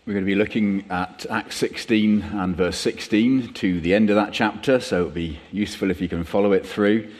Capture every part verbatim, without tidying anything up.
We're going to be looking at Acts sixteen and verse sixteen to the end of that chapter, so it would be useful if you can follow it through.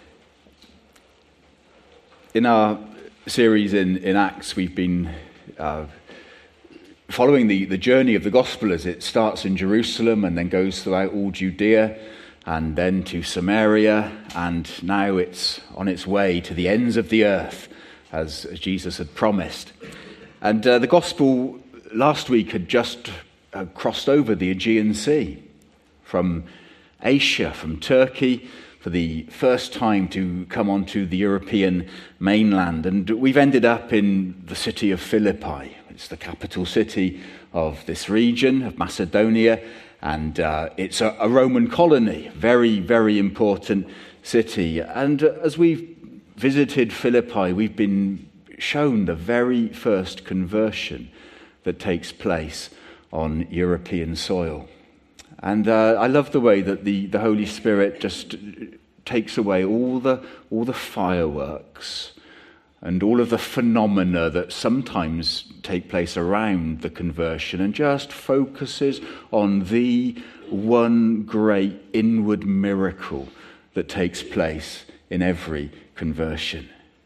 In our series in, in Acts, we've been uh, following the, the journey of the gospel as it starts in Jerusalem and then goes throughout all Judea and then to Samaria, and now it's on its way to the ends of the earth, as, as Jesus had promised. And uh, the gospel last week had just uh, crossed over the Aegean Sea from Asia, from Turkey, for the first time to come onto the European mainland. And we've ended up in the city of Philippi. It's the capital city of this region, of Macedonia, and uh, it's a, a Roman colony, very, very important city. And uh, as we've visited Philippi, we've been shown the very first conversion that takes place on European soil. And uh, I love the way that the, the Holy Spirit just takes away all the all the fireworks and all of the phenomena that sometimes take place around the conversion and just focuses on the one great inward miracle that takes place in every conversion.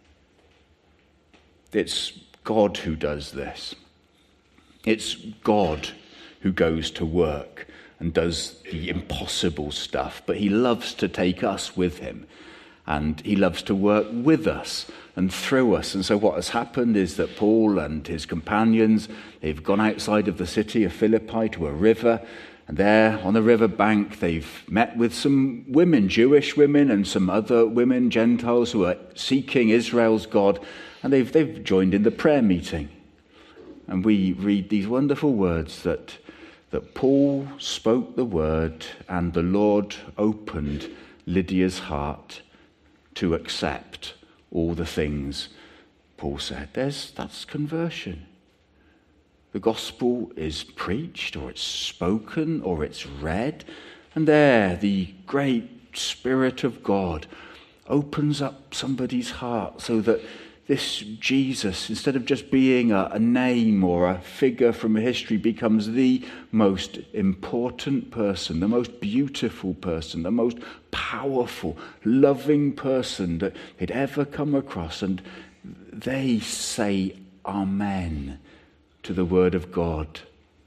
It's God who does this. It's God who goes to work and does the impossible stuff, but he loves to take us with him, and he loves to work with us and through us. And so what has happened is that Paul and his companions, they've gone outside of the city of Philippi to a river, and there on the river bank they've met with some women, Jewish women, and some other women, Gentiles, who are seeking Israel's God, and they've they've joined in the prayer meeting. And we read these wonderful words that that Paul spoke the word and the Lord opened Lydia's heart to accept all the things Paul said. There's that's conversion. The gospel is preached, or it's spoken, or it's read, and there the great Spirit of God opens up somebody's heart so that this Jesus, instead of just being a, a name or a figure from history, becomes the most important person, the most beautiful person, the most powerful, loving person that they'd ever come across. And they say Amen to the word of God.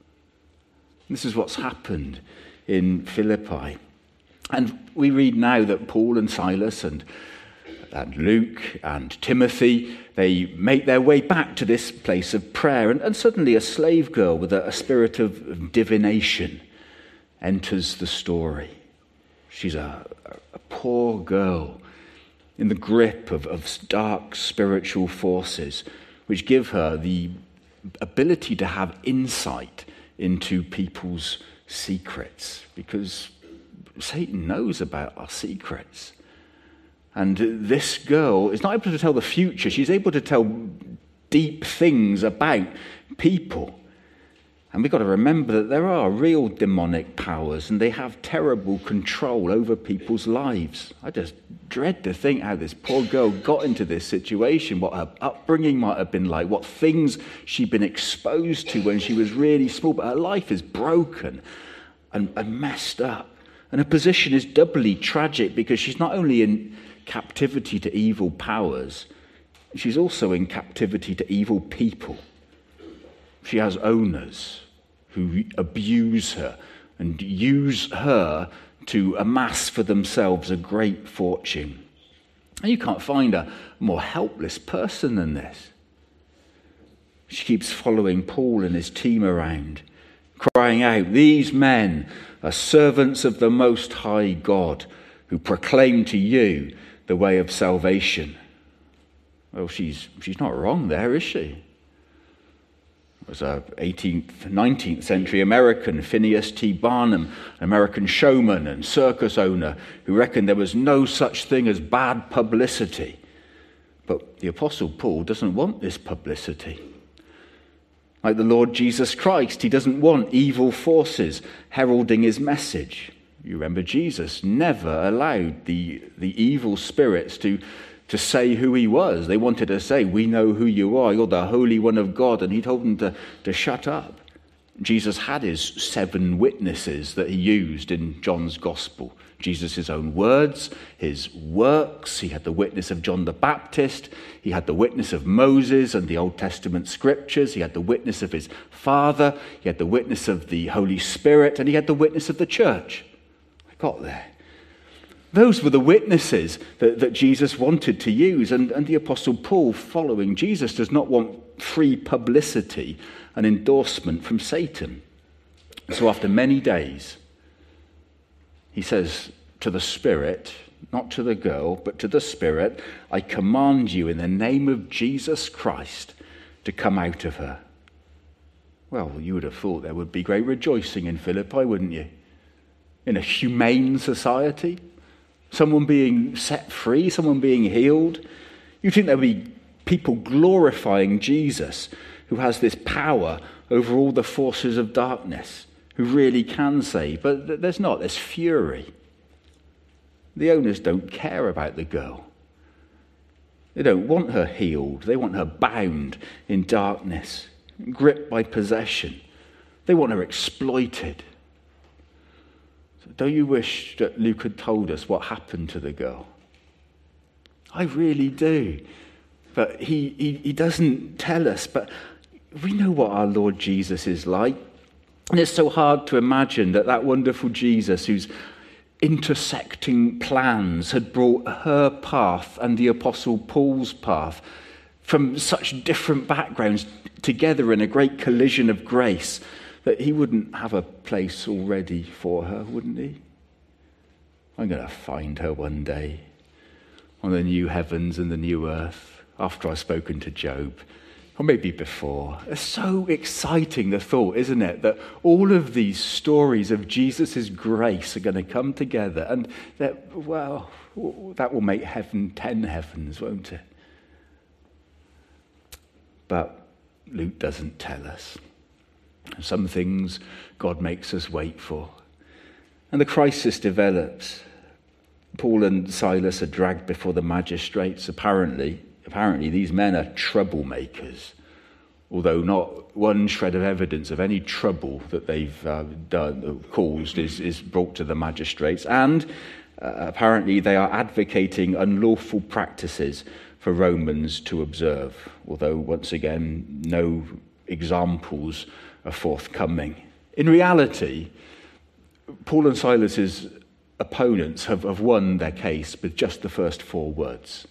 This is what's happened in Philippi. And we read now that Paul and Silas and and Luke and Timothy, they make their way back to this place of prayer. And, and suddenly a slave girl with a, a spirit of divination enters the story. She's a, a poor girl in the grip of, of dark spiritual forces, which give her the ability to have insight into people's secrets, because Satan knows about our secrets. And this girl is not able to tell the future. She's able to tell deep things about people. And we've got to remember that there are real demonic powers, and they have terrible control over people's lives. I just dread to think how this poor girl got into this situation, what her upbringing might have been like, what things she'd been exposed to when she was really small. But her life is broken and, and messed up. And her position is doubly tragic because she's not only in captivity to evil powers, she's also in captivity to evil people. She has owners who abuse her and use her to amass for themselves a great fortune. And you can't find a more helpless person than this. She keeps following Paul and his team around, crying out, "These men are servants of the Most High God, who proclaim to you the way of salvation." Well, she's she's not wrong there, is she? It was a eighteenth, nineteenth century American, Phineas T. Barnum, an American showman and circus owner, who reckoned there was no such thing as bad publicity. But the Apostle Paul doesn't want this publicity. Like the Lord Jesus Christ, he doesn't want evil forces heralding his message. You remember Jesus never allowed the, the evil spirits to, to say who he was. They wanted to say, "We know who you are. You're the Holy One of God." And he told them to, to shut up. Jesus had his seven witnesses that he used in John's gospel. Jesus' own words, his works. He had the witness of John the Baptist. He had the witness of Moses and the Old Testament scriptures. He had the witness of his Father. He had the witness of the Holy Spirit. And he had the witness of the church. I got there. Those were the witnesses that, that Jesus wanted to use. And, and the Apostle Paul, following Jesus, does not want free publicity and endorsement from Satan. So after many days, he says to the Spirit, not to the girl, but to the Spirit, I command you in the name of Jesus Christ to come out of her. Well, you would have thought there would be great rejoicing in Philippi, wouldn't you? In a humane society, someone being set free, someone being healed. You'd think there would be people glorifying Jesus, who has this power over all the forces of darkness, who really can save. But there's not. There's fury. The owners don't care about the girl. They don't want her healed. They want her bound in darkness, gripped by possession. They want her exploited. So don't you wish that Luke had told us what happened to the girl? I really do. But he, he, he doesn't tell us. But we know what our Lord Jesus is like. And it's so hard to imagine that that wonderful Jesus, whose intersecting plans had brought her path and the Apostle Paul's path from such different backgrounds together in a great collision of grace, that he wouldn't have a place already for her, wouldn't he? I'm going to find her one day on the new heavens and the new earth after I've spoken to Job. Or maybe before. It's so exciting, the thought, isn't it? That all of these stories of Jesus' grace are going to come together. And that, well, that will make heaven ten heavens, won't it? But Luke doesn't tell us. Some things God makes us wait for. And the crisis develops. Paul and Silas are dragged before the magistrates. Apparently, Apparently, these men are troublemakers, although not one shred of evidence of any trouble that they've uh, done, caused is, is brought to the magistrates. And uh, apparently, they are advocating unlawful practices for Romans to observe, although, once again, no examples are forthcoming. In reality, Paul and Silas's opponents have, have won their case with just the first four words.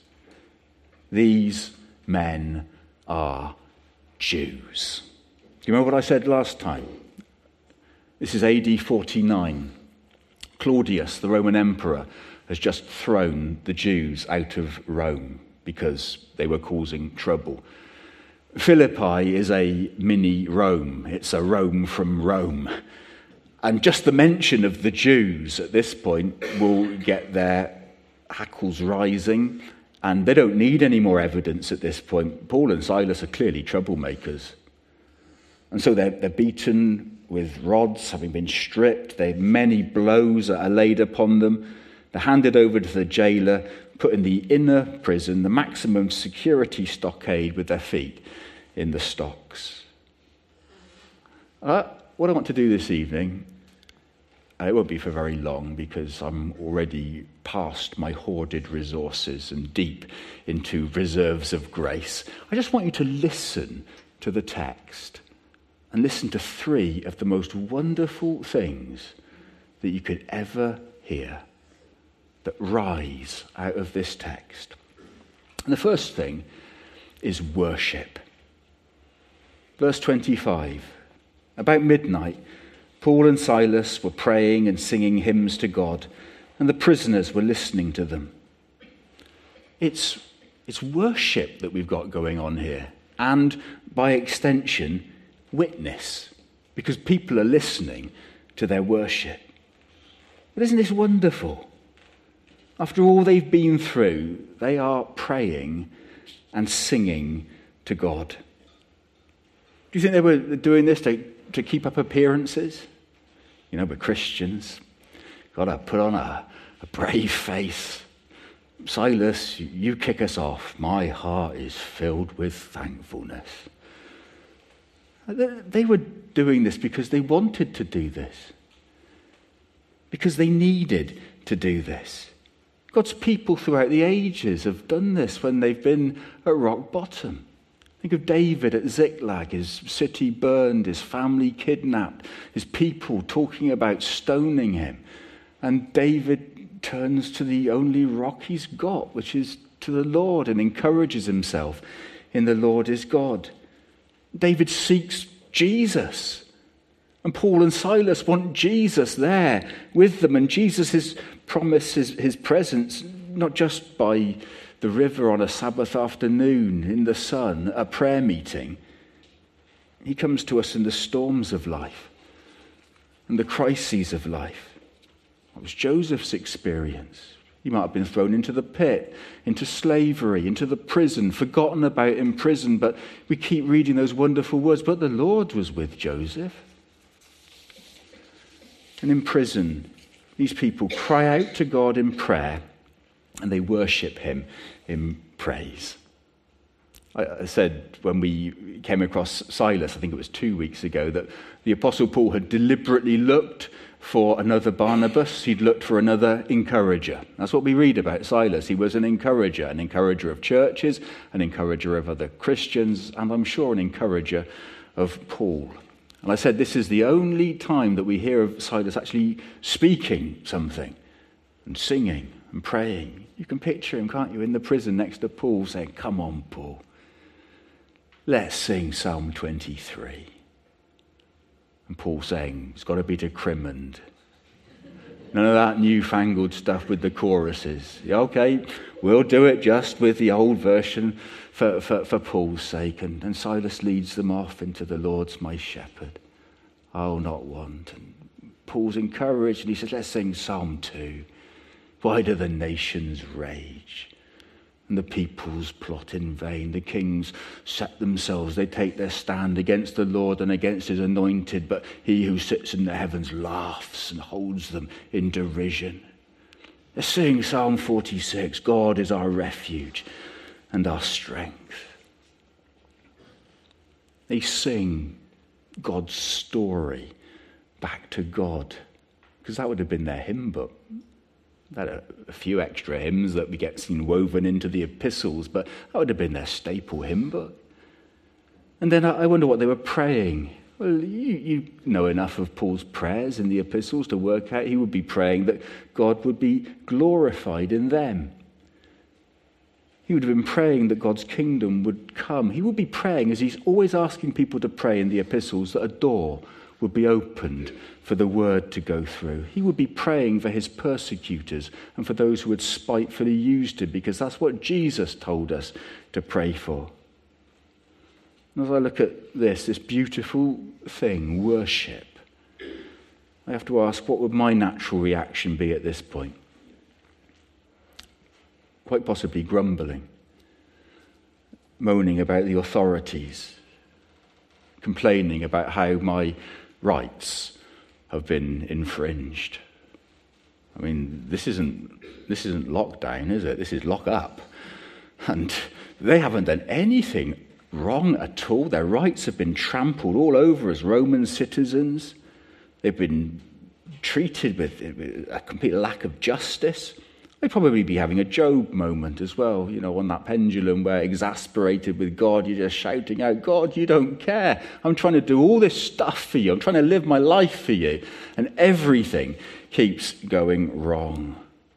These men are Jews. Do you remember what I said last time? This is A D forty-nine. Claudius, the Roman emperor, has just thrown the Jews out of Rome because they were causing trouble. Philippi is a mini Rome. It's a Rome from Rome. And just the mention of the Jews at this point will get their hackles rising. And they don't need any more evidence at this point. Paul and Silas are clearly troublemakers. And so they're, they're beaten with rods, having been stripped. They, many blows are laid upon them. They're handed over to the jailer, put in the inner prison, the maximum security stockade with their feet in the stocks. Uh, what I want to do this evening, and it won't be for very long because I'm already past my hoarded resources and deep into reserves of grace. I just want you to listen to the text and listen to three of the most wonderful things that you could ever hear that rise out of this text. And the first thing is worship. Verse twenty-five. About midnight, Paul and Silas were praying and singing hymns to God, and the prisoners were listening to them. It's, it's worship that we've got going on here, and by extension, witness, because people are listening to their worship. But isn't this wonderful? After all they've been through, they are praying and singing to God. Do you think they were doing this to, to keep up appearances? You know, we're Christians. Got to put on a, a brave face. Silas, you kick us off. My heart is filled with thankfulness. They were doing this because they wanted to do this, because they needed to do this. God's people throughout the ages have done this when they've been at rock bottom. Think of David at Ziklag, his city burned, his family kidnapped, his people talking about stoning him. And David turns to the only rock he's got, which is to the Lord, and encourages himself in the Lord is God. David seeks Jesus. And Paul and Silas want Jesus there with them. And Jesus is promises his presence, not just by the river on a Sabbath afternoon in the sun, a prayer meeting. He comes to us in the storms of life and the crises of life. That was Joseph's experience. He might have been thrown into the pit, into slavery, into the prison, forgotten about in prison, but we keep reading those wonderful words, but the Lord was with Joseph. And in prison, these people cry out to God in prayer, and they worship him in praise. I said when we came across Silas, I think it was two weeks ago, that the Apostle Paul had deliberately looked for another Barnabas. He'd looked for another encourager. That's what we read about Silas. He was an encourager, an encourager of churches, an encourager of other Christians, and I'm sure an encourager of Paul. And I said this is the only time that we hear of Silas actually speaking something and singing and praying. You can picture him, can't you, in the prison next to Paul saying, "Come on, Paul, let's sing Psalm twenty-three. And Paul saying, it's got to be to Crimond. None of that newfangled stuff with the choruses. Yeah, okay, we'll do it just with the old version for, for, for Paul's sake. And, and Silas leads them off into the Lord's my shepherd. I'll not want. And Paul's encouraged and he says, let's sing Psalm two. Why do the nations rage? And the peoples plot in vain. The kings set themselves. They take their stand against the Lord and against his anointed. But he who sits in the heavens laughs and holds them in derision. Let's sing Psalm forty-six. God is our refuge and our strength. They sing God's story back to God, because that would have been their hymn book. They had a, a few extra hymns that we get seen woven into the epistles, but that would have been their staple hymn book. And then I, I wonder what they were praying. Well, you, you know enough of Paul's prayers in the epistles to work out he would be praying that God would be glorified in them. He would have been praying that God's kingdom would come. He would be praying, as he's always asking people to pray in the epistles, that a door would be opened for the word to go through. He would be praying for his persecutors and for those who had spitefully used him, because that's what Jesus told us to pray for. And as I look at this, this beautiful thing, worship, I have to ask, what would my natural reaction be at this point? Quite possibly grumbling, moaning about the authorities, complaining about how my rights have been infringed. I mean, this isn't this isn't lockdown, is it? This is lock up. And they haven't done anything wrong at all. Their rights have been trampled all over as Roman citizens. They've been treated with a complete lack of justice. They'd probably be having a Job moment as well, you know, on that pendulum where, exasperated with God, you're just shouting out, God, you don't care. I'm trying to do all this stuff for you. I'm trying to live my life for you. And everything keeps going wrong.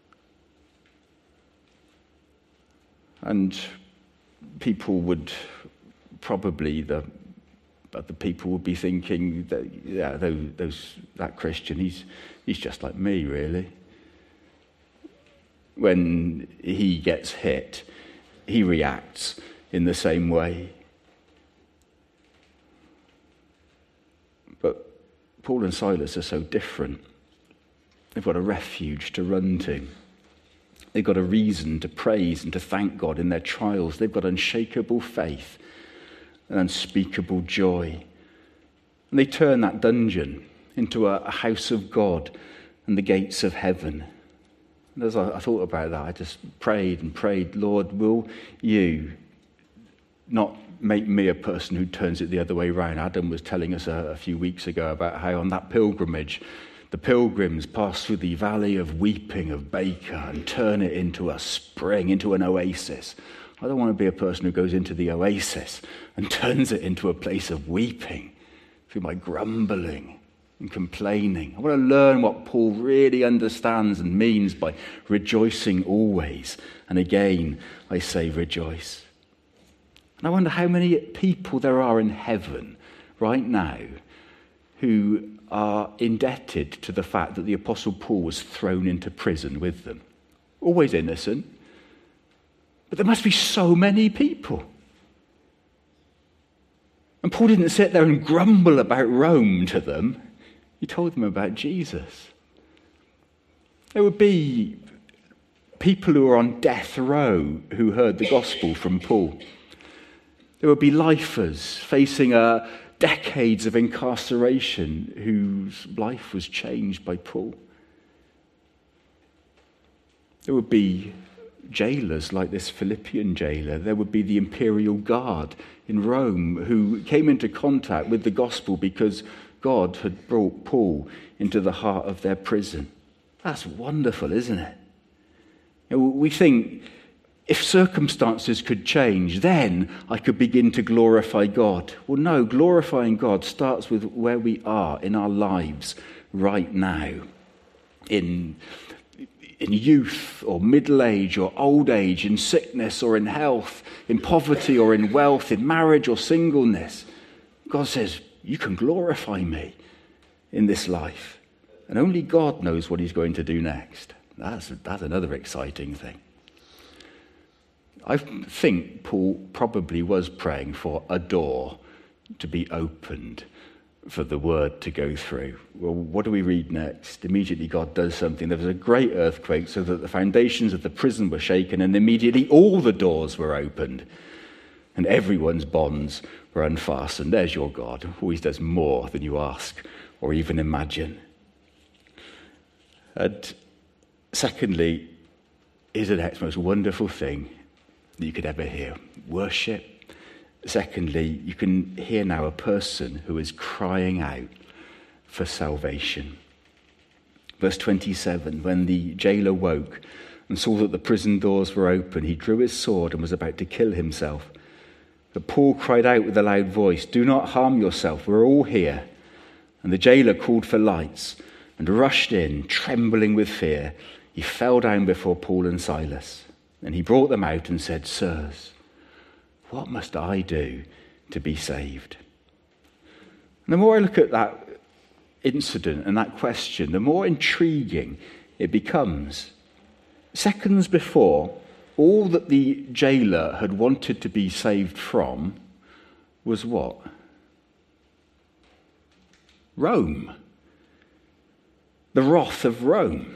And people would probably, the the people would be thinking, that, yeah, those, those that Christian, he's he's just like me, really. When he gets hit, he reacts in the same way. But Paul and Silas are so different. They've got a refuge to run to. They've got a reason to praise and to thank God in their trials. They've got unshakable faith and unspeakable joy. And they turn that dungeon into a, a house of God and the gates of heaven. And as I, I thought about that, I just prayed and prayed, Lord, will you not make me a person who turns it the other way around. Adam was telling us a, a few weeks ago about how on that pilgrimage, the pilgrims pass through the valley of weeping of Baker and turn it into a spring, into an oasis. I don't want to be a person who goes into the oasis and turns it into a place of weeping through my grumbling and complaining. I want to learn what Paul really understands and means by rejoicing always. And again, I say rejoice. And I wonder how many people there are in heaven right now who are indebted to the fact that the Apostle Paul was thrown into prison with them. Always innocent. But there must be so many people. And Paul didn't sit there and grumble about Rome to them. He told them about Jesus. There would be people who were on death row who heard the gospel from Paul. There would be lifers facing a decades of incarceration whose life was changed by Paul. There would be jailers like this Philippian jailer. There would be the imperial guard in Rome who came into contact with the gospel because God had brought Paul into the heart of their prison. That's wonderful, isn't it? You know, we think if circumstances could change, then I could begin to glorify God. Well, no, glorifying God starts with where we are in our lives right now. In, in youth or middle age or old age, in sickness or in health, in poverty or in wealth, in marriage or singleness. God says, you can glorify me in this life. And only God knows what he's going to do next. That's, that's another exciting thing. I think Paul probably was praying for a door to be opened for the word to go through. Well, what do we read next? Immediately God does something. There was a great earthquake so that the foundations of the prison were shaken, and immediately all the doors were opened and everyone's bonds were unfastened. There's your God, who always does more than you ask or even imagine. And secondly, is the next most wonderful thing that you could ever hear. Worship. Secondly, you can hear now a person who is crying out for salvation. Verse twenty-seven, when the jailer woke and saw that the prison doors were open, he drew his sword and was about to kill himself. But Paul cried out with a loud voice, "Do not harm yourself, we're all here." And the jailer called for lights and rushed in, trembling with fear. He fell down before Paul and Silas. And he brought them out and said, "Sirs, what must I do to be saved?" And the more I look at that incident and that question, the more intriguing it becomes. Seconds before, all that the jailer had wanted to be saved from was what? Rome. The wrath of Rome.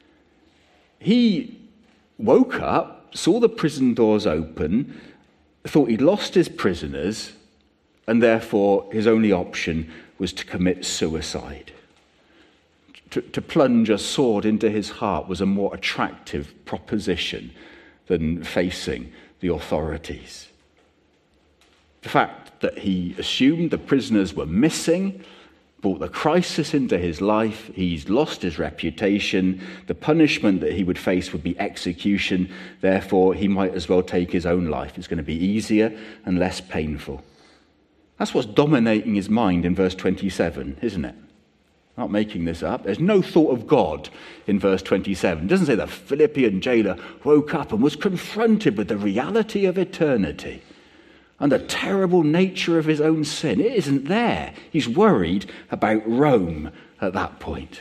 He woke up, saw the prison doors open, thought he'd lost his prisoners, and therefore his only option was to commit suicide. To, to plunge a sword into his heart was a more attractive proposition than facing the authorities. The fact that he assumed the prisoners were missing brought the crisis into his life. He's lost his reputation. The punishment that he would face would be execution. Therefore, he might as well take his own life. It's going to be easier and less painful. That's what's dominating his mind in verse twenty-seven, isn't it? I'm not making this up. There's no thought of God in verse twenty-seven. It doesn't say the Philippian jailer woke up and was confronted with the reality of eternity and the terrible nature of his own sin. It isn't there. He's worried about Rome at that point.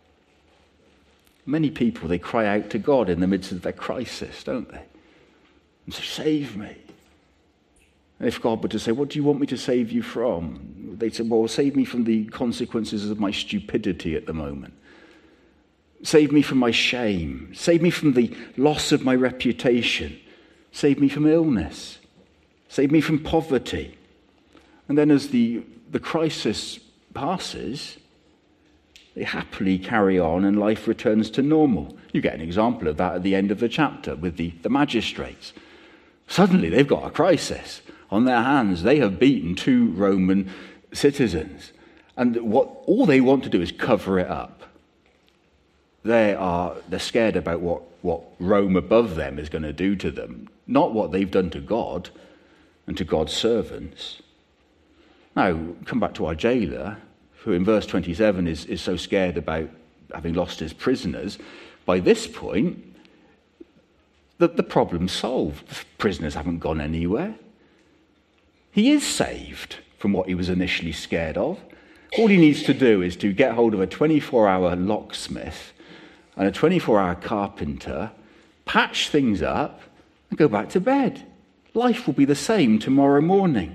Many people, they cry out to God in the midst of their crisis, don't they? And say, "Save me." And if God were to say, "What do you want me to save you from?" They'd say, "Well, save me from the consequences of my stupidity at the moment. Save me from my shame. Save me from the loss of my reputation. Save me from illness. Save me from poverty." And then as the, the crisis passes, they happily carry on and life returns to normal. You get an example of that at the end of the chapter with the, the magistrates. Suddenly they've got a crisis. on their hands. They have beaten two Roman citizens. And what all they want to do is cover it up. They are, they're scared about what, what Rome above them is going to do to them, not what they've done to God and to God's servants. Now, come back to our jailer, who in verse twenty-seven is, is so scared about having lost his prisoners. By this point, the, the problem's solved. The prisoners haven't gone anywhere. He is saved from what he was initially scared of. All he needs to do is to get hold of a twenty-four hour locksmith and a twenty-four hour carpenter, patch things up, and go back to bed. Life will be the same tomorrow morning.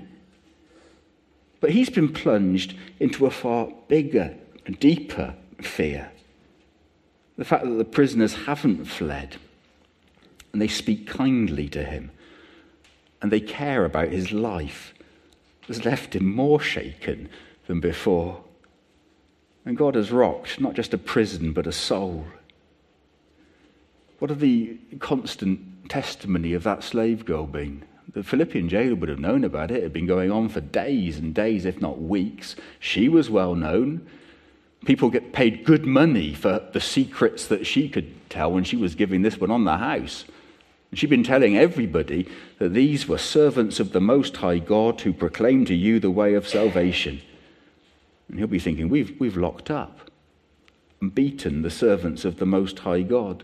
But he's been plunged into a far bigger and deeper fear. The fact that the prisoners haven't fled, and they speak kindly to him, and they care about his life, has left him more shaken than before. And God has rocked not just a prison, but a soul. What have the constant testimony of that slave girl been? The Philippian jailer would have known about it. It had been going on for days and days, if not weeks. She was well known. People get paid good money for the secrets that she could tell when she was giving this one on the house. And she'd been telling everybody that these were servants of the Most High God who proclaim to you the way of salvation. And he'll be thinking, we've, we've locked up and beaten the servants of the Most High God.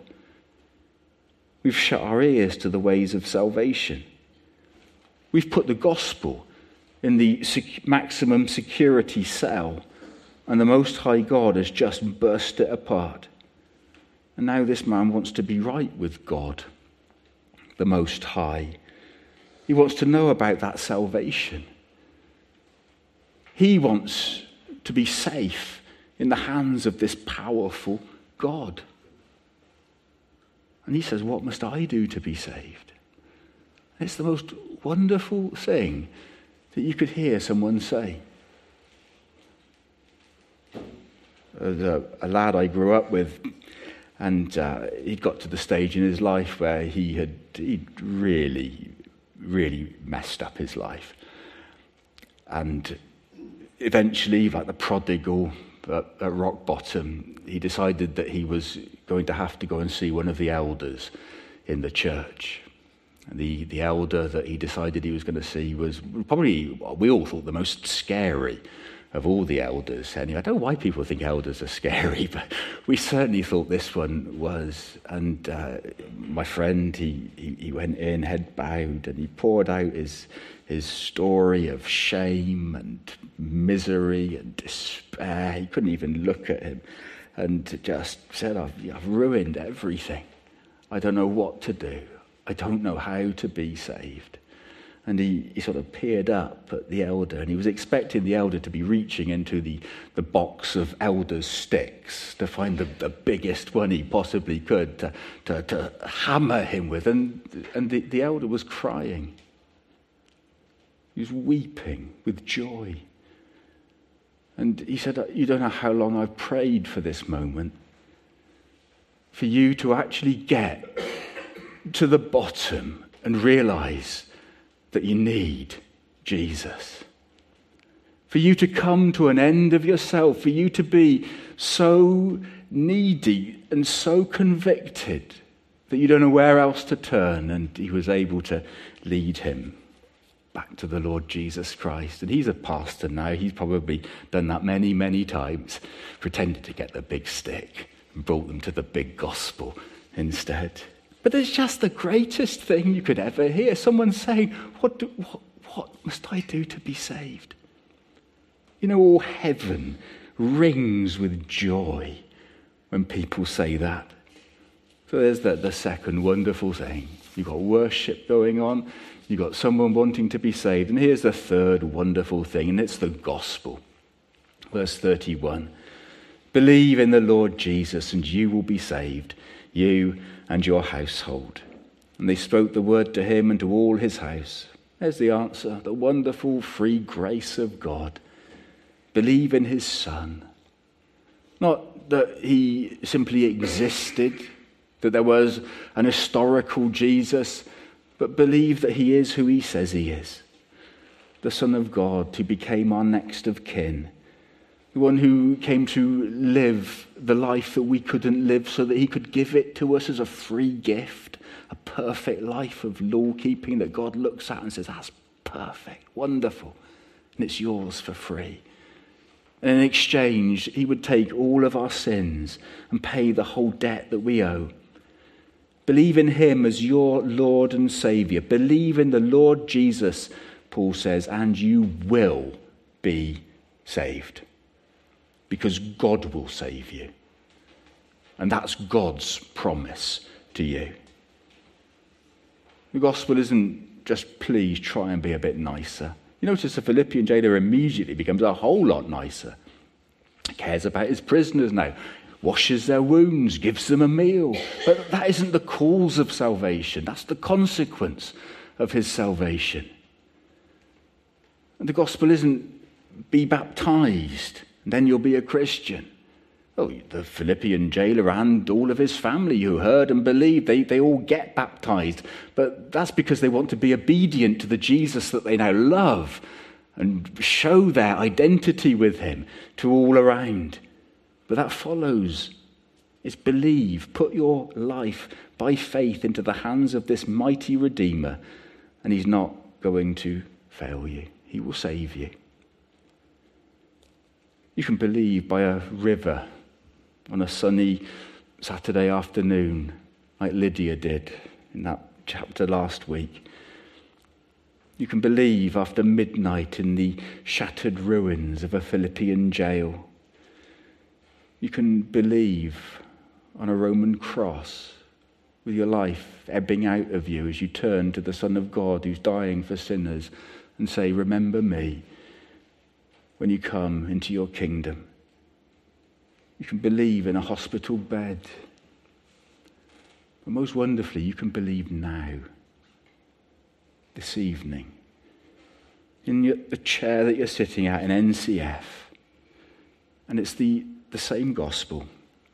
We've shut our ears to the ways of salvation. We've put the gospel in the sec- maximum security cell, and the Most High God has just burst it apart. And now this man wants to be right with God, the Most High. He wants to know about that salvation. He wants to be safe in the hands of this powerful God. And he says, what must I do to be saved? It's the most wonderful thing that you could hear someone say. A, a lad I grew up with, and uh, he'd got to the stage in his life where he had he'd really, really messed up his life. And eventually, like the prodigal at, at rock bottom, he decided that he was going to have to go and see one of the elders in the church. The the elder that he decided he was going to see was probably, well, we all thought, the most scary of all the elders. Anyway, I don't know why people think elders are scary, but we certainly thought this one was. And uh, my friend, he, he he went in, head bowed, and he poured out his his story of shame and misery and despair. He couldn't even look at him, and just said, I've, I've ruined everything. I don't know what to do. I don't know how to be saved. And he, he sort of peered up at the elder, and he was expecting the elder to be reaching into the, the box of elder's sticks to find the, the biggest one he possibly could to, to, to hammer him with. And, and the, the elder was crying. He was weeping with joy. And he said, you don't know how long I've prayed for this moment, for you to actually get to the bottom and realize that you need Jesus. For you to come to an end of yourself, for you to be so needy and so convicted that you don't know where else to turn. And he was able to lead him back to the Lord Jesus Christ. And he's a pastor now. He's probably done that many, many times, pretended to get the big stick and brought them to the big gospel instead. But it's just the greatest thing you could ever hear. Someone saying, what, do, what, what must I do to be saved? You know, all heaven rings with joy when people say that. So there's the, the second wonderful thing. You've got worship going on. You've got someone wanting to be saved. And here's the third wonderful thing, and it's the gospel. Verse thirty-one. Believe in the Lord Jesus, and you will be saved, you and your household. And they spoke the word to him and to all his house. There's the answer, the wonderful free grace of God. Believe in his Son. Not that he simply existed, that there was an historical Jesus, but believe that he is who he says he is. the Son of God who became our next of kin, the one who came to live the life that we couldn't live so that he could give it to us as a free gift, a perfect life of law-keeping that God looks at and says, that's perfect, wonderful, and it's yours for free. And in exchange, he would take all of our sins and pay the whole debt that we owe. Believe in him as your Lord and Saviour. Believe in the Lord Jesus, Paul says, and you will be saved. Because God will save you. And that's God's promise to you. The gospel isn't just, please try and be a bit nicer. You notice the Philippian jailer immediately becomes a whole lot nicer. He cares about his prisoners now, washes their wounds, gives them a meal. But that isn't the cause of salvation. That's the consequence of his salvation. And the gospel isn't be baptized, and then you'll be a Christian. Oh, the Philippian jailer and all of his family who heard and believed, they, they all get baptized. But that's because they want to be obedient to the Jesus that they now love and show their identity with him to all around. But that follows. It's believe. Put your life by faith into the hands of this mighty Redeemer, and he's not going to fail you. He will save you. You can believe by a river on a sunny Saturday afternoon, like Lydia did in that chapter last week. You can believe after midnight in the shattered ruins of a Philippian jail. You can believe on a Roman cross with your life ebbing out of you as you turn to the Son of God who's dying for sinners and say, remember me when you come into your kingdom. You can believe in a hospital bed. But most wonderfully, you can believe now, this evening, in your, the chair that you're sitting at in N C F. And it's the, the same gospel.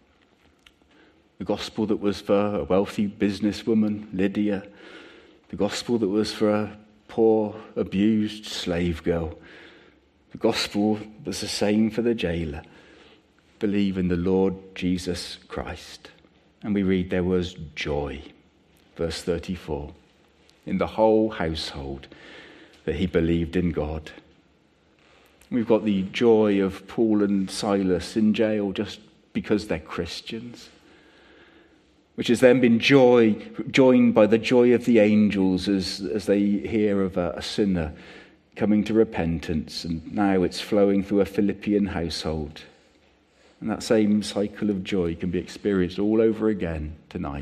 The gospel that was for a wealthy businesswoman, Lydia. The gospel that was for a poor, abused slave girl. The gospel was the same for the jailer. Believe in the Lord Jesus Christ. And we read there was joy, verse thirty-four, in the whole household that he believed in God. We've got the joy of Paul and Silas in jail just because they're Christians, which has then been joy, joined by the joy of the angels as, as they hear of a, a sinner coming to repentance, and now it's flowing through a Philippian household. And that same cycle of joy can be experienced all over again tonight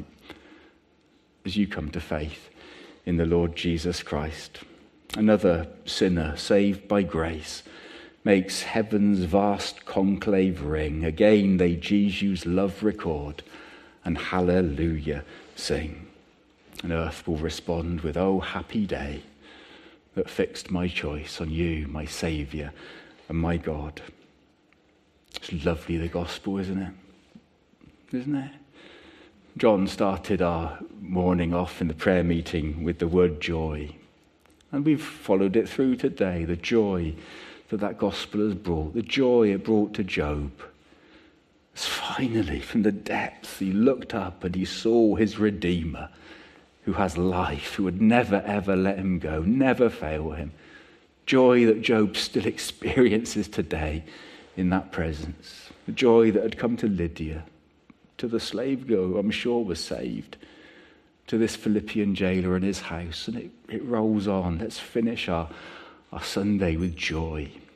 as you come to faith in the Lord Jesus Christ. Another sinner saved by grace makes heaven's vast conclave ring. Again they Jesu's love record and hallelujah sing. And earth will respond with, oh, happy day that fixed my choice on you, my Saviour and my God. It's lovely, the gospel, isn't it? Isn't it? John started our morning off in the prayer meeting with the word joy. And we've followed it through today, the joy that that gospel has brought, the joy it brought to Job. As finally, from the depths, he looked up and he saw his Redeemer, who has life, who would never, ever let him go, never fail him. Joy that Job still experiences today in that presence. The joy that had come to Lydia, to the slave girl who I'm sure was saved, to this Philippian jailer in his house. And it, it rolls on. Let's finish our, our Sunday with joy.